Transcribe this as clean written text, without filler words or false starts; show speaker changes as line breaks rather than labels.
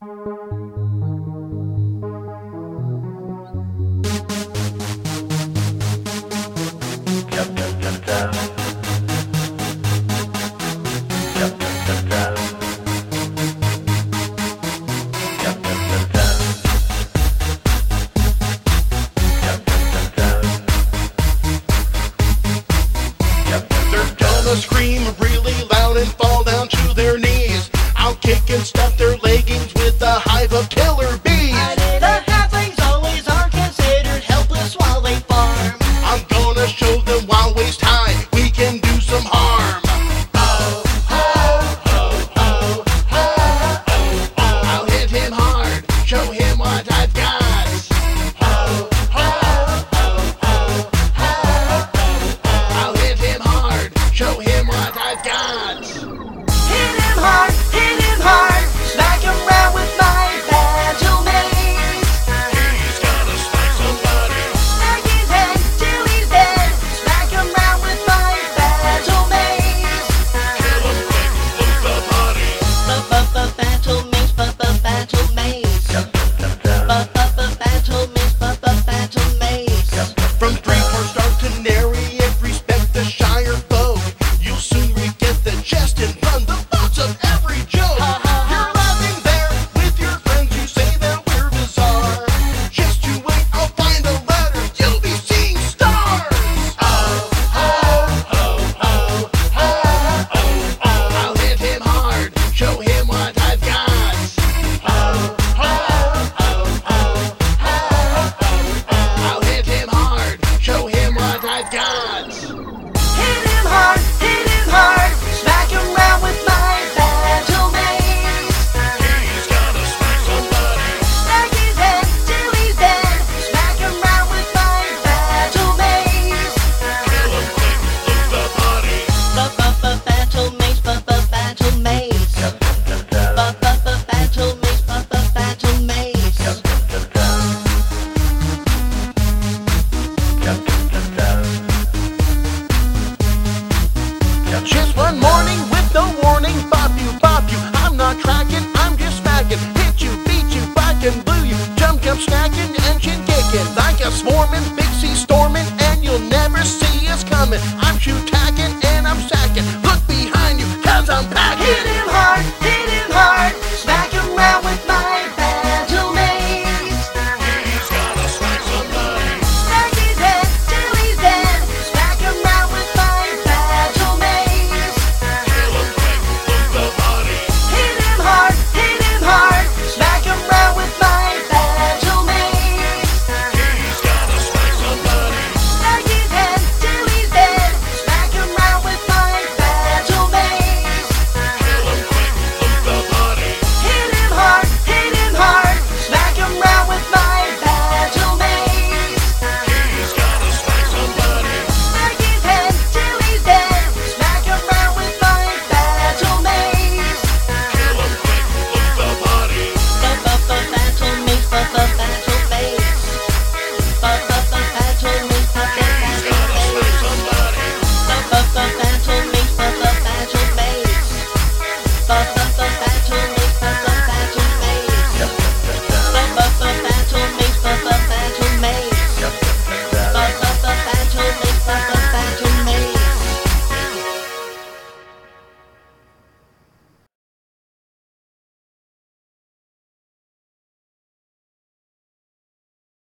Scream really loud and fall down to their knees. I'll kick and stuff their leggings with a hive of killer bees.
The halflings always are considered helpless while they farm.
I'm gonna show them while waist high we can do some harm. Oh, ho, ho, ho, ho, oh, oh. I'll hit him hard, show him what I've got. Ho, ho, ho, ho, ho, oh. I'll hit him hard, show him what I've got.
Hit him hard, smack him round with my battle mace.
He's gonna smack somebody.
Smack his head till he's dead, smack him round with my battle mace.
Kill him quick, lose the body.
Battle mace, battle mace. Battle mace, battle mace.
From Freeport, start to Nary, respect the Shire folk. You'll soon forget the jest and run the thoughts of every joke. You're laughing there with your friends, you say that we're bizarre. Just you wait, I'll find a letter, you'll be seeing stars. Oh, ho, ho, ho, ho, oh, oh. I'll hit him hard, show him what I've got. Oh, ho, ho, ho, ho, oh. I'll hit him hard, show him what I've got.
Hit him hard, smack him round with my battle mace.
He's gonna smack somebody.
Smack his head till he's dead, smack him round with my battle mace.
Kill him quick, lose the body.
Battle mace, battle mace. Battle mace, battle mace.
Just one morning with no warning, bop you, I'm not tracking, I'm just smacking. Hit you, beat you, back and blew you, jump, snacking, engine kicking. Like a swarming, big sea storming, and you'll never see us coming. I'm shoe tacking and